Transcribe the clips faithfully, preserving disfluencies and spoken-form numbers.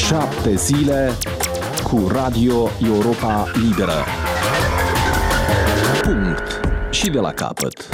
Șapte zile cu Radio Europa Liberă. Punct. Și de la capăt.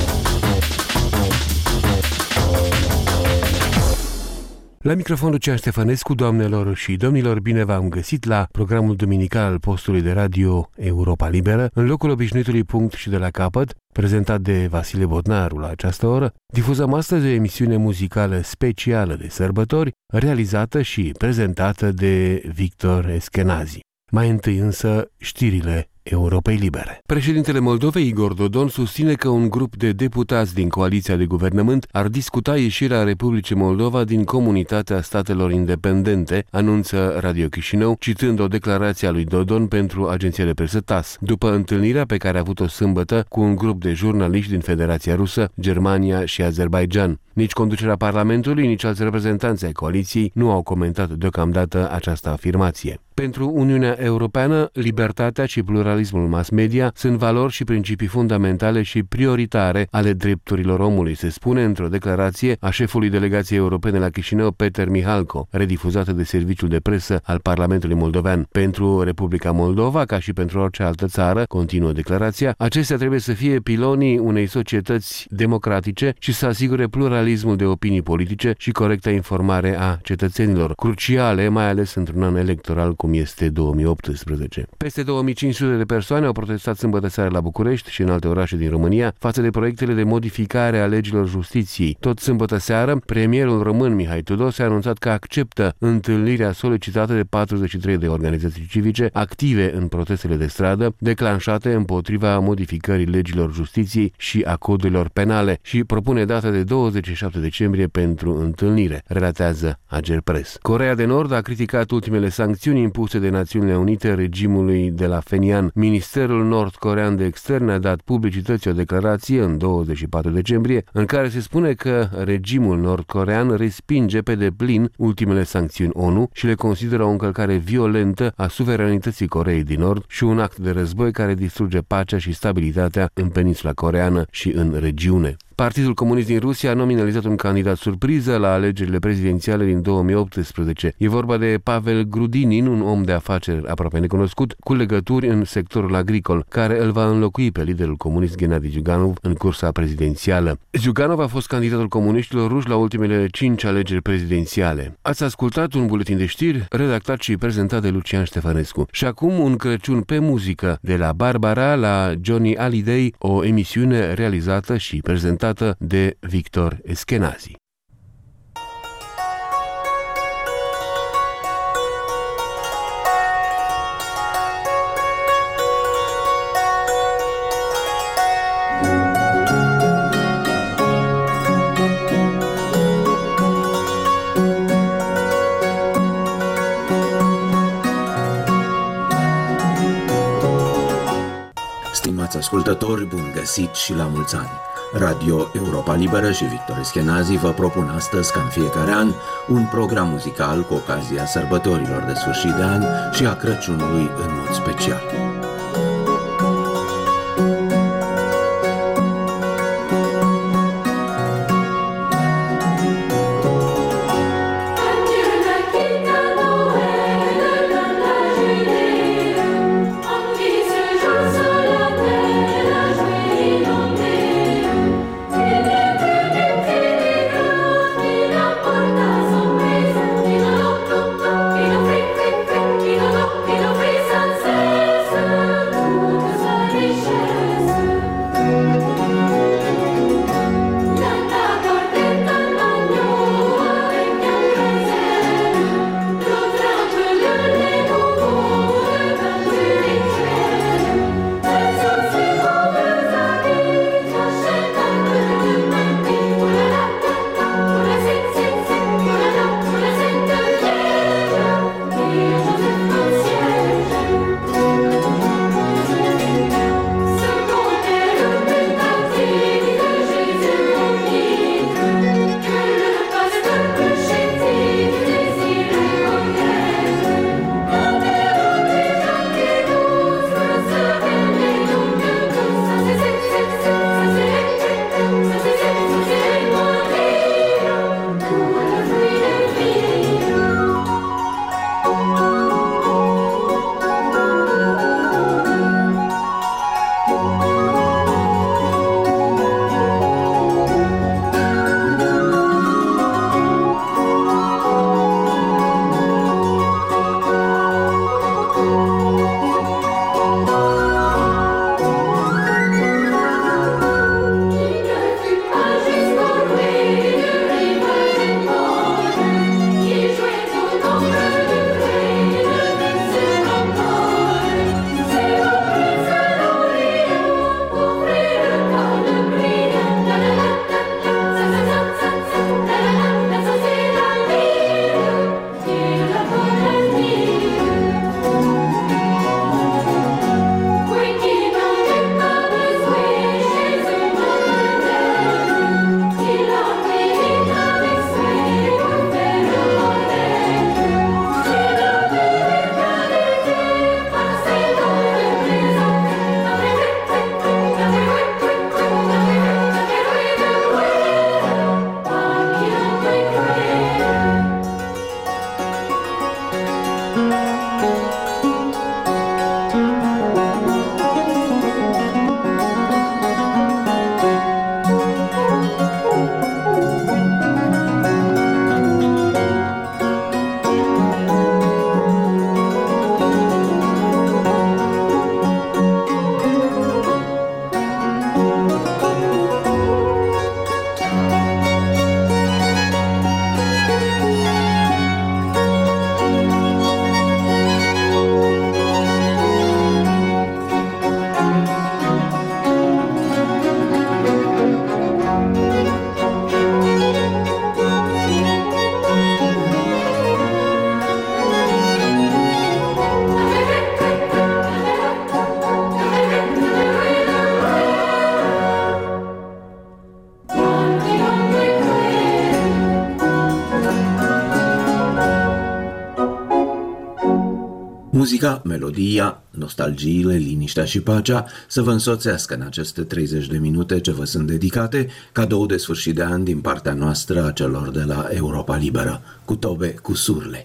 La microfon Lucian Ștefănescu, doamnelor și domnilor, bine v-am găsit la programul duminical al postului de Radio Europa Liberă, în locul obișnuitului Punct și de la capăt, prezentat de Vasile Bodnaru la această oră. Difuzăm astăzi o emisiune muzicală specială de sărbători, realizată și prezentată de Victor Eschenazi. Mai întâi însă știrile Europei Libere. Președintele Moldovei, Igor Dodon, susține că un grup de deputați din coaliția de guvernământ ar discuta ieșirea Republicii Moldova din Comunitatea Statelor Independente, anunță Radio Chișinău, citând o declarație a lui Dodon pentru agenția de presă T A S, după întâlnirea pe care a avut-o sâmbătă cu un grup de jurnaliști din Federația Rusă, Germania și Azerbaidjan. Nici conducerea Parlamentului, nici alți reprezentanți ai coaliției nu au comentat deocamdată această afirmație. Pentru Uniunea Europeană, libertatea și pluralismul mass media sunt valori și principii fundamentale și prioritare ale drepturilor omului, se spune într-o declarație a șefului delegației europene la Chișinău, Peter Mihalko, redifuzată de serviciul de presă al Parlamentului Moldovean. Pentru Republica Moldova, ca și pentru orice altă țară, continuă declarația, acestea trebuie să fie pilonii unei societăți democratice și să asigure pluralismul de opinii politice și corecta informare a cetățenilor, cruciale mai ales într-un an electoral cum este două mii optsprezece. Peste două mii cinci sute de persoane au protestat sâmbătă seară la București și în alte orașe din România față de proiectele de modificare a legilor justiției. Tot sâmbătă seară, premierul român Mihai Tudose a anunțat că acceptă întâlnirea solicitată de patruzeci și trei de organizații civice active în protestele de stradă declanșate împotriva modificării legilor justiției și a codurilor penale și propune data de douăzeci și șapte decembrie pentru întâlnire, relatează Agerpres. Coreea de Nord a criticat ultimele sancțiuni impuse de Națiunile Unite regimului de la Phenian. Ministerul nord-corean de externe a dat publicității o declarație în douăzeci și patru decembrie în care se spune că regimul nord-corean respinge pe deplin ultimele sancțiuni ONU și le consideră o încălcare violentă a suveranității Coreei din Nord și un act de război care distruge pacea și stabilitatea în peninsula coreeană și în regiune. Partidul Comunist din Rusia a nominalizat un candidat surpriză la alegerile prezidențiale din două mii optsprezece. E vorba de Pavel Grudinin, un om de afaceri aproape necunoscut, cu legături în sectorul agricol, care îl va înlocui pe liderul comunist Gennady Zyuganov în cursa prezidențială. Zyuganov a fost candidatul comuniștilor ruși la ultimele cinci alegeri prezidențiale. Ați ascultat un buletin de știri redactat și prezentat de Lucian Ștefănescu. Și acum un Crăciun pe muzică, de la Barbara la Johnny Hallyday, o emisiune realizată și prezentată de Victor Eschenazi. Stimați ascultători, bun găsit și la mulți ani! Radio Europa Liberă și Victor Eschenazi vă propun astăzi, ca în fiecare an, un program muzical cu ocazia sărbătorilor de sfârșit de an și a Crăciunului în mod special. Sans cesse Muzica, melodia, nostalgiile, liniștea și pacea să vă însoțească în aceste treizeci de minute ce vă sunt dedicate, cadou de sfârșit de an din partea noastră a celor de la Europa Liberă, cu tobe, cu surle.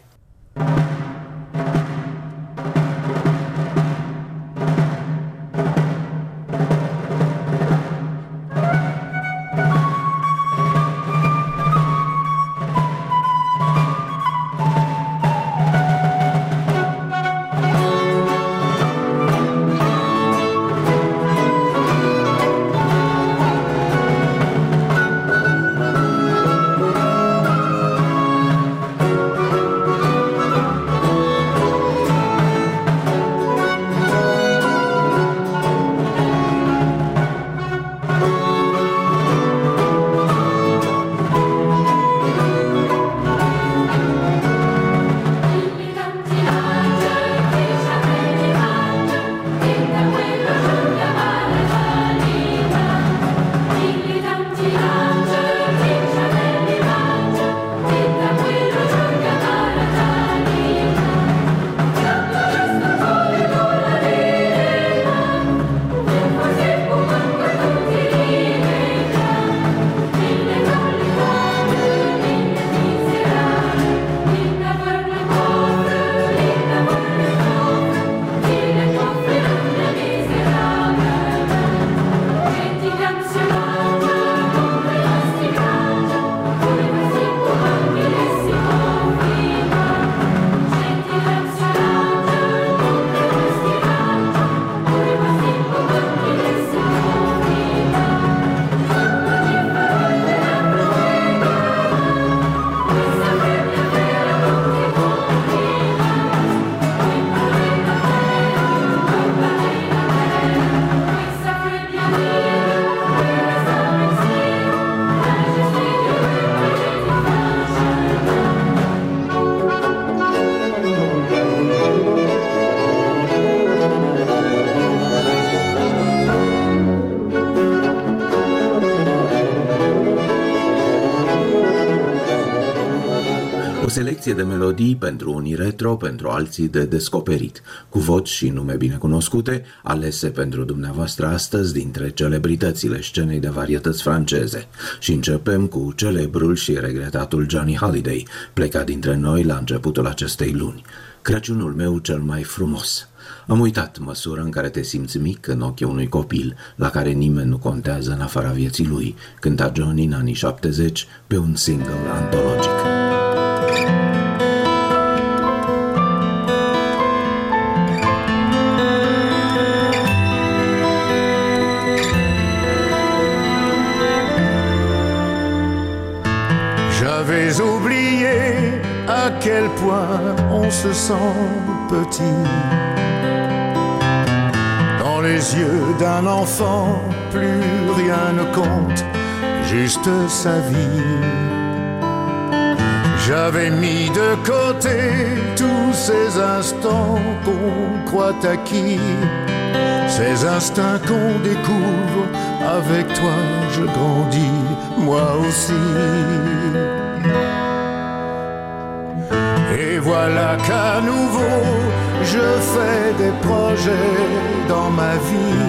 Selecție de melodii pentru unii retro, pentru alții de descoperit, cu voci și nume binecunoscute, alese pentru dumneavoastră astăzi dintre celebritățile scenei de varietăți franceze. Și începem cu celebrul și regretatul Johnny Hallyday, plecat dintre noi la începutul acestei luni. Crăciunul meu cel mai frumos. Am uitat măsura în care te simți mic în ochii unui copil, la care nimeni nu contează în afara vieții lui, cânta Johnny în anii șaptezeci pe un single antologic. J'avais oublié à quel point on se sent petit. Dans les yeux d'un enfant, plus rien ne compte, juste sa vie. J'avais mis de côté tous ces instants qu'on croit acquis, ces instincts qu'on découvre, avec toi je grandis, moi aussi. Et voilà qu'à nouveau je fais des projets dans ma vie,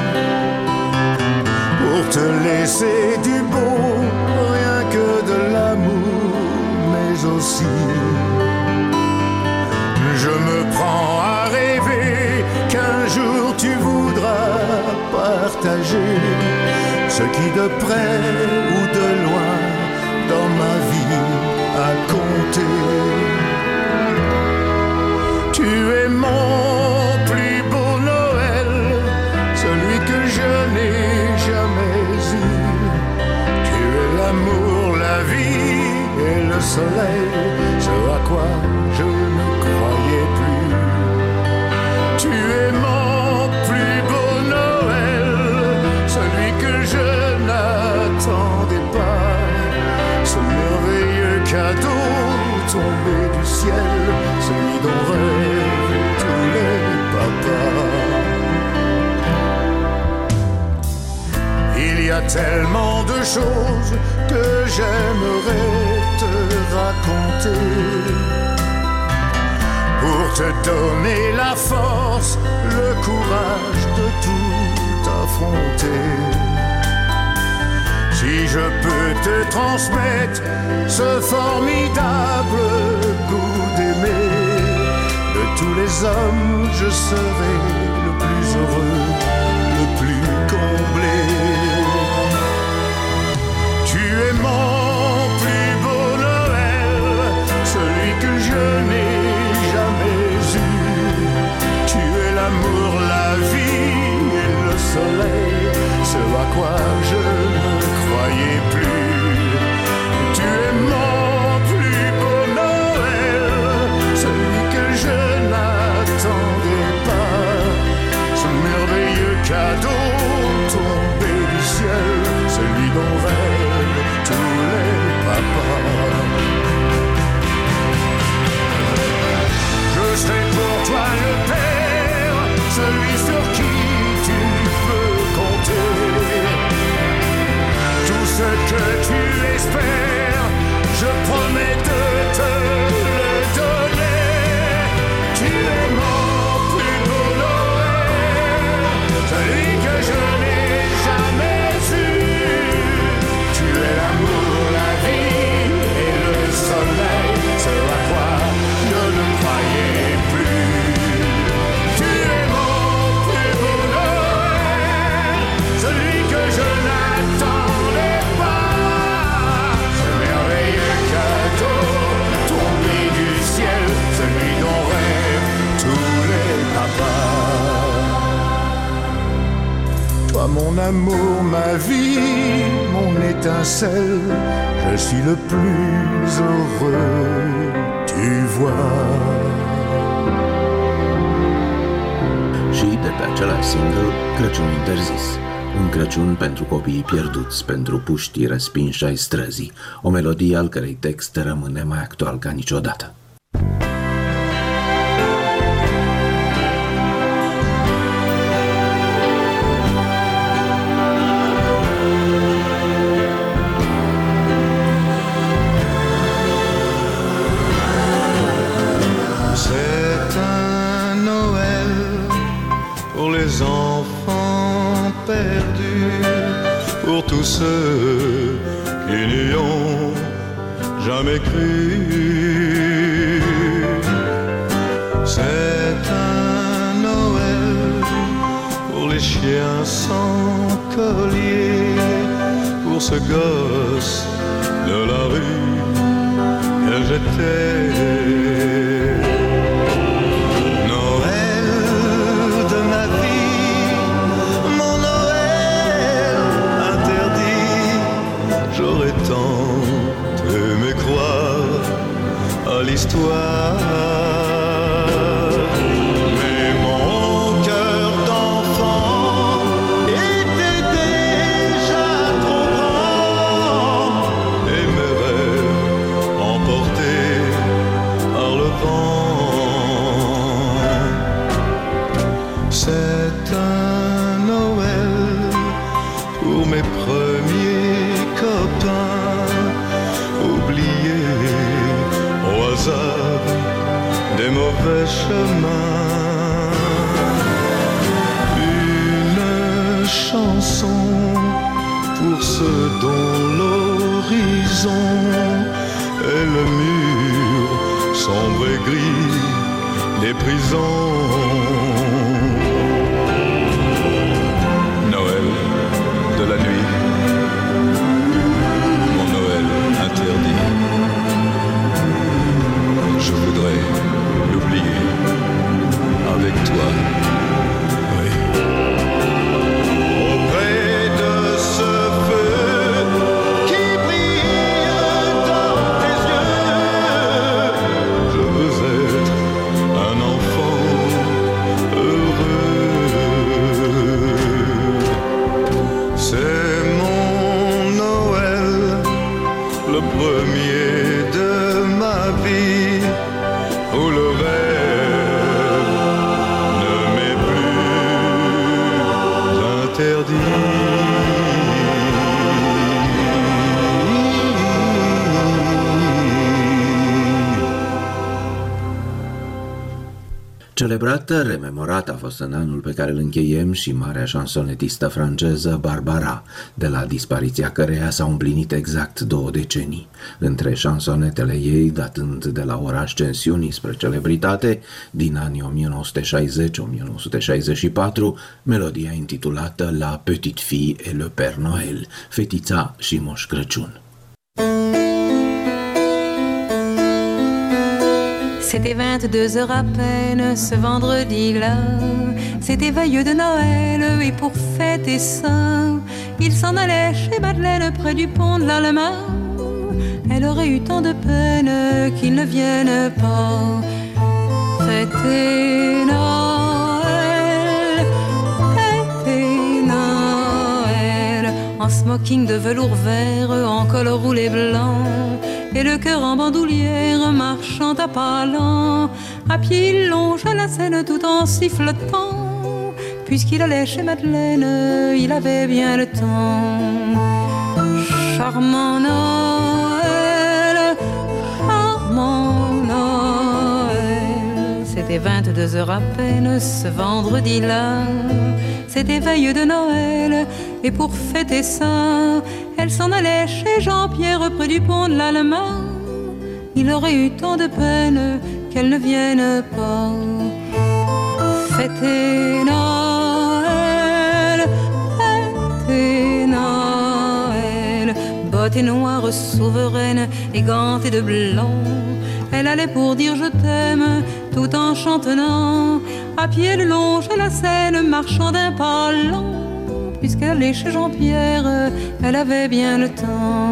pour te laisser du beau, rien que de l'amour, mais aussi je me prends à rêver qu'un jour tu voudras partager ce qui de près ou de loin dans ma vie a compté. Tu es mon plus beau Noël, celui que je n'ai jamais eu. Tu es l'amour, la vie et le soleil, ce à quoi je ne croyais plus. Tu es mon plus beau Noël, celui que je n'attendais pas, ce merveilleux cadeau tombé du ciel, celui dont rêvent tous les papas. Il y a tellement de choses que j'aimerais te raconter, pour te donner la force, le courage de tout affronter. Si je peux te transmettre ce formidable goût d'aimer, de tous les hommes, je serai le plus heureux, le plus comblé. Tu es mon plus beau Noël, celui que je n'ai jamais eu. Tu es l'amour, la vie et le soleil, ce à quoi je ne croyais plus. Tu es mon plus beau Noël, celui que je n'attendais pas. Ce merveilleux cadeau tombé du ciel, celui dont rêvent tous les papas. Je serai pour toi le père, celui sur qui tu peux compter. Tout ce que tu espères, je promets de te le donner. Tu es mon plus beau Noël, celui que je n'ai jamais eu. Tu es l'amour, la vie et le soleil, ce à quoi je ne croyais plus. Tu es mon plus beau Noël, celui que je n'attendais pas. Ce merveilleux cadeau tombé du ciel, celui dont rêvent tous les papas. Toi mon amour, ma vie, mon étincelle, je suis le plus heureux, tu vois. Și de pe același single, Crăciun interzis. Un Crăciun pentru copiii pierduți, pentru puștii respinși ai străzii. O melodie al cărei text rămâne mai actual ca niciodată. C'est un Noël pour les enfants perdus, pour tous ceux qui n'y ont jamais cru. C'est un Noël pour les chiens sans collier, pour ce gosse de la rue que j'étais. L'histoire, mais mon cœur d'enfant était déjà trop grand et mes rêves emportés par le vent. C'est un Noël pour mes premiers copains oubliés au hasard des mauvais chemins. Une chanson pour ceux dont l'horizon et le mur sombre et gris des prisons. Noël de la nuit, mon Noël interdit. Je voudrais l'oublier avec toi, oui. Auprès de ce feu qui brille dans tes yeux, je veux être un enfant Celebrată, rememorată a fost în anul pe care îl încheiem și marea șansonetistă franceză Barbara, de la dispariția căreia s-au împlinit exact două decenii. Între șansonetele ei, datând de la ora ascensiunii spre celebritate, din anii o mie nouă sute șaizeci - o mie nouă sute șaizeci și patru, melodia intitulată La Petite Fille et le Père Noël, Fetița și Moș Crăciun. C'était vingt-deux heures à peine ce vendredi-là. C'était veille de Noël et pour fêter ça, il s'en allait chez Madeleine près du pont de l'Allemagne. Elle aurait eu tant de peine qu'il ne vienne pas fêter Noël, fêter Noël. En smoking de velours vert, en col roulé blanc, et le cœur en bandoulière, marchant à pas lents. À pied il longe à la Seine tout en sifflotant. Puisqu'il allait chez Madeleine, il avait bien le temps. Charmant Noël, charmant Noël. C'était vingt-deux heures à peine ce vendredi-là. C'était veille de Noël, et pour fêter ça, elle s'en allait chez Jean-Pierre près du pont de l'Allemagne. Il aurait eu tant de peine qu'elle ne vienne pas fêter Noël, fêter Noël. Bottes noires souveraines et gantées de blanc, elle allait pour dire je t'aime tout en chantonnant. À pied elle longe la Seine, marchant d'un pas lent. Puisqu'elle allait chez Jean-Pierre, elle avait bien le temps.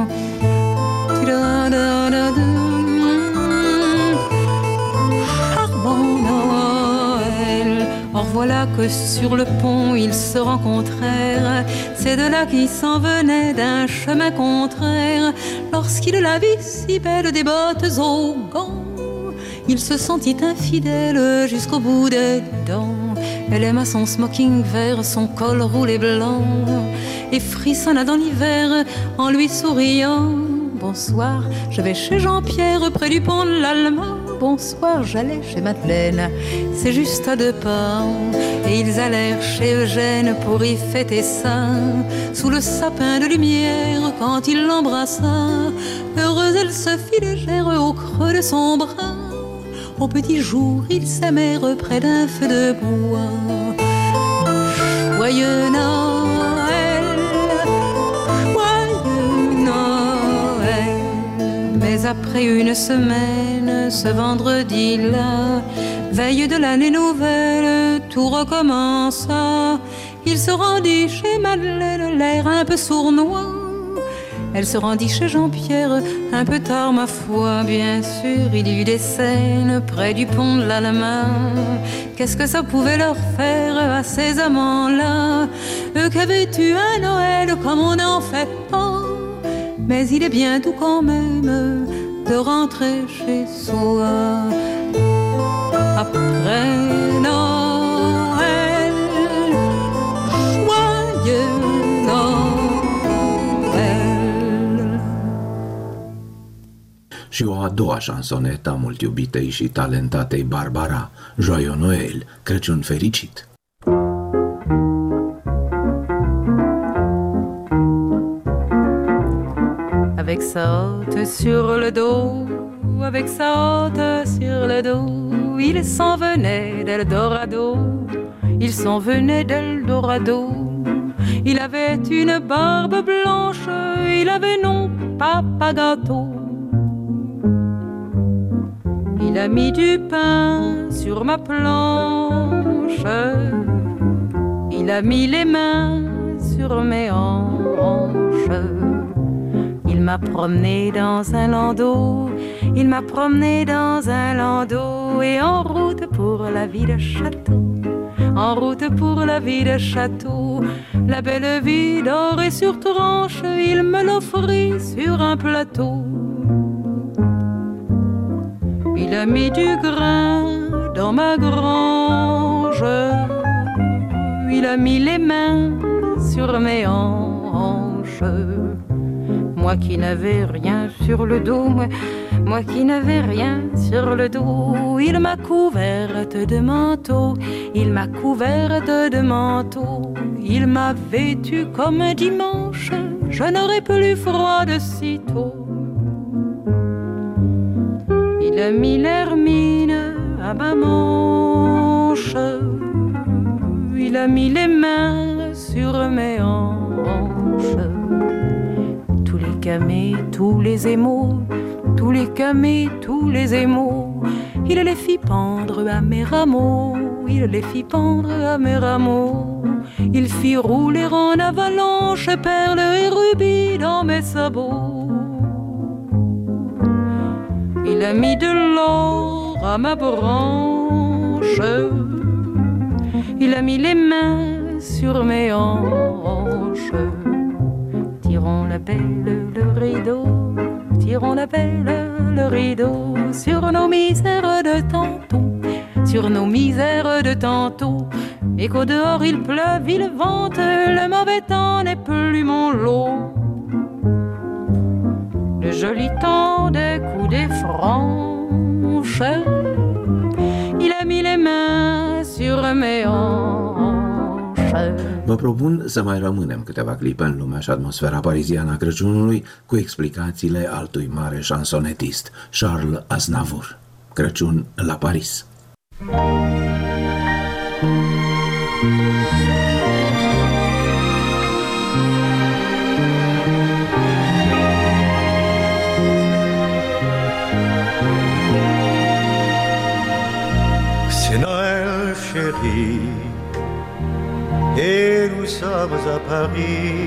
Charmant Noël. Or voilà que sur le pont ils se rencontrèrent, ces deux-là qui s'en venaient d'un chemin contraire. Lorsqu'il la vit si belle, des bottes aux gants, il se sentit infidèle jusqu'au bout des dents. Elle aima son smoking vert, son col roulé blanc, et frissonna dans l'hiver en lui souriant. Bonsoir, je vais chez Jean-Pierre près du pont de l'Allemagne. Bonsoir, j'allais chez Madeleine, c'est juste à deux pas. Et ils allèrent chez Eugène pour y fêter ça, sous le sapin de lumière quand il l'embrassa. Heureuse elle se fit légère au creux de son bras. Au petit jour, ils s'aimèrent près d'un feu de bois. Joyeux Noël, joyeux Noël. Mais après une semaine, ce vendredi-là, veille de l'année nouvelle, tout recommença. Il se rendit chez Madeleine, l'air un peu sournois. Elle se rendit chez Jean-Pierre, un peu tard ma foi. Bien sûr, il y eut des scènes près du pont de l'Allemagne. Qu'est-ce que ça pouvait leur faire à ces amants-là, eux qui avaient eu un Noël comme on n'en fait pas. Mais il est bien doux quand même de rentrer chez soi après Noël. Joyeux Noël. Și o a doua șansonetă a mult iubitei și talentatei Barbara, Joyeux Noël, Crăciun fericit. Avec sa hotte sur le dos, avec sa hotte sur le dos, il s'en venait d'Eldorado, il s'en venait d'Eldorado. Il avait une barbe blanche, il avait non papa gâteau. Il a mis du pain sur ma planche, il a mis les mains sur mes hanches. Il m'a promené dans un landau, il m'a promené dans un landau, et en route pour la ville château, en route pour la ville château, la belle vie dorée sur tranche, il me l'offrit sur un plateau. Il a mis du grain dans ma grange, il a mis les mains sur mes hanches. Moi qui n'avais rien sur le dos, moi, Moi qui n'avais rien sur le dos, il m'a couverte de manteau, il m'a couverte de manteau, il m'a vêtue comme un dimanche, je n'aurais plus froid de sitôt. Il a mis l'hermine à ma manche, il a mis les mains sur mes hanches. Tous les camés, tous les émaux, tous les camés, tous les émaux, il les fit pendre à mes rameaux, il les fit pendre à mes rameaux. Il fit rouler en avalanche perles et rubis dans mes sabots. Il a mis de l'or à ma branche, il a mis les mains sur mes hanches. Tirons la belle le rideau, tirons la belle le rideau sur nos misères de tantôt, sur nos misères de tantôt. Et qu'au dehors il pleuve, il vente, le mauvais temps n'est plus mon lot. Le joli temps des coups des franches, il a mis les mains sur mes hanches. Vă propun să mai rămânem câteva clipe în lumea și atmosfera pariziană a Crăciunului cu explicațiile altui mare șansonetist, Charles Aznavour. Crăciun la Paris. C'est Noël, chérie, et nous sommes à Paris.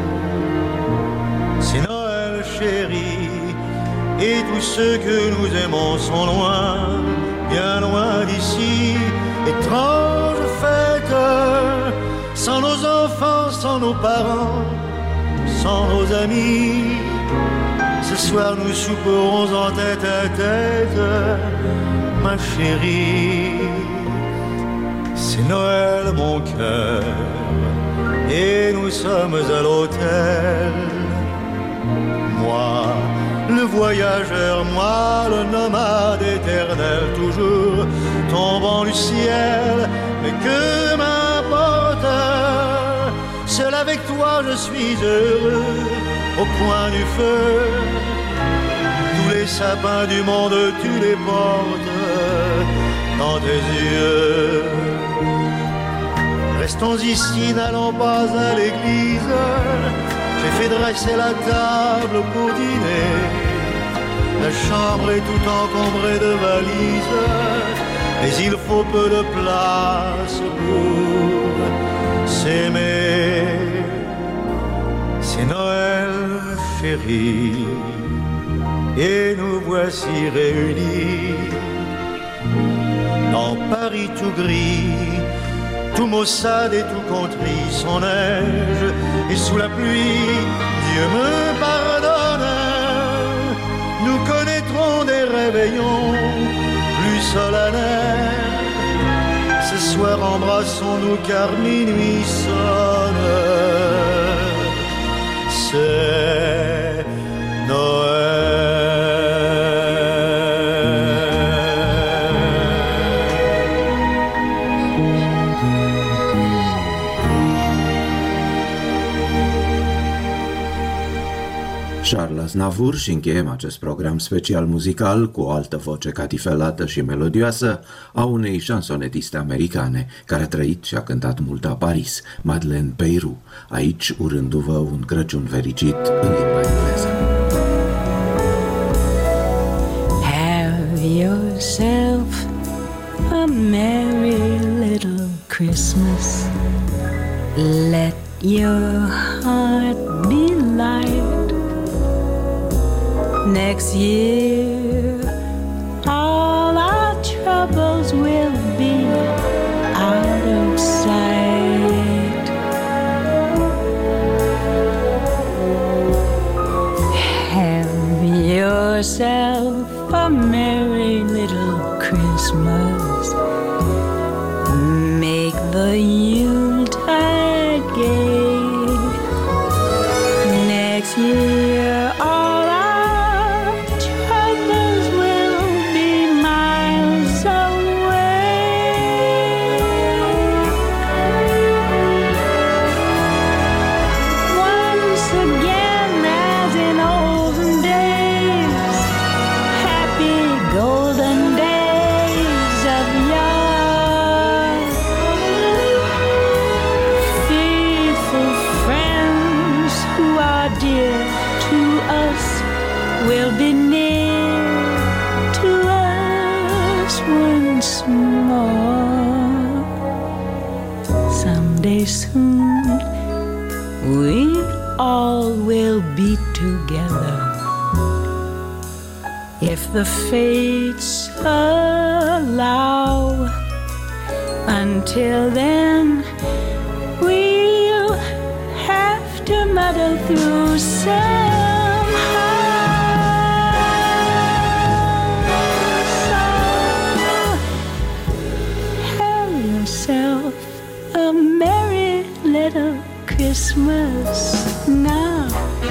C'est Noël, chérie, et tous ceux que nous aimons sont loin, bien loin d'ici. Étrange fête, sans nos enfants, sans nos parents, sans nos amis. Ce soir nous souperons en tête à tête, ma chérie. C'est Noël, mon cœur, et nous sommes à l'hôtel. Moi, le voyageur, moi, le nomade éternel, toujours tombant du ciel, mais que m'importe, seul avec toi je suis heureux, au coin du feu. Tous les sapins du monde, tu les portes dans tes yeux. Restons ici, n'allons pas à l'église. J'ai fait dresser la table pour dîner. La chambre est tout encombrée de valises, mais il faut peu de place pour s'aimer. C'est Noël, chérie, et nous voici réunis. Dans Paris tout gris, tout maussade et tout contrit, son neige et sous la pluie, Dieu me pardonne. Nous connaîtrons des réveillons plus solennels. Ce soir embrassons-nous car minuit sonne. C'est Noël. Charles Aznavour și încheiem acest program special muzical cu o altă voce catifelată și melodioasă a unei șansonetiste americane care a trăit și a cântat mult la Paris, Madeleine Peyroux, aici urându-vă un Crăciun fericit în limba engleză. Have yourself a merry little Christmas. Let your heart be light. Next year, all our troubles will be out of sight. Have yourself a merry little Christmas. Make the Yuletide gay. Next year, all our troubles once more. Someday soon we all will be together, if the fates allow. Until then, we'll have to muddle through somehow. So have yourself a merry little Christmas now.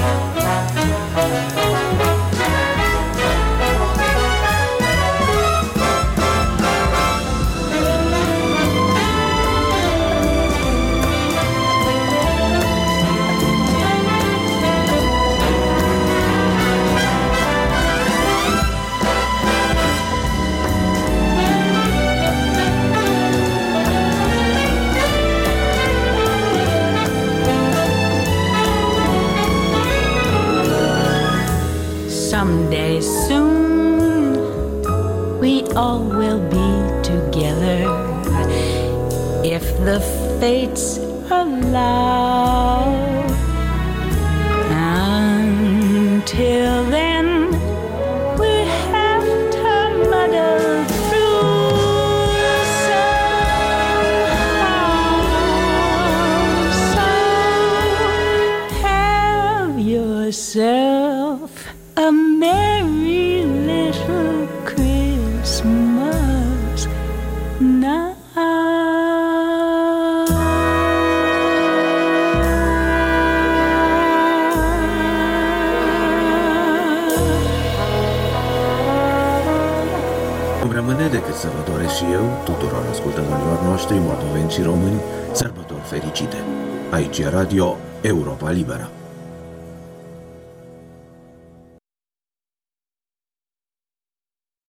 Someday soon we all will be together, if the fates allow. Until then, we have to muddle through somehow. So have yourself a merry little Christmas now. Îmi rămâne decât să vă doresc și eu, tuturor ascultătorilor noștri, moldoveni și români, sărbători fericite. Aici e Radio Europa Liberă.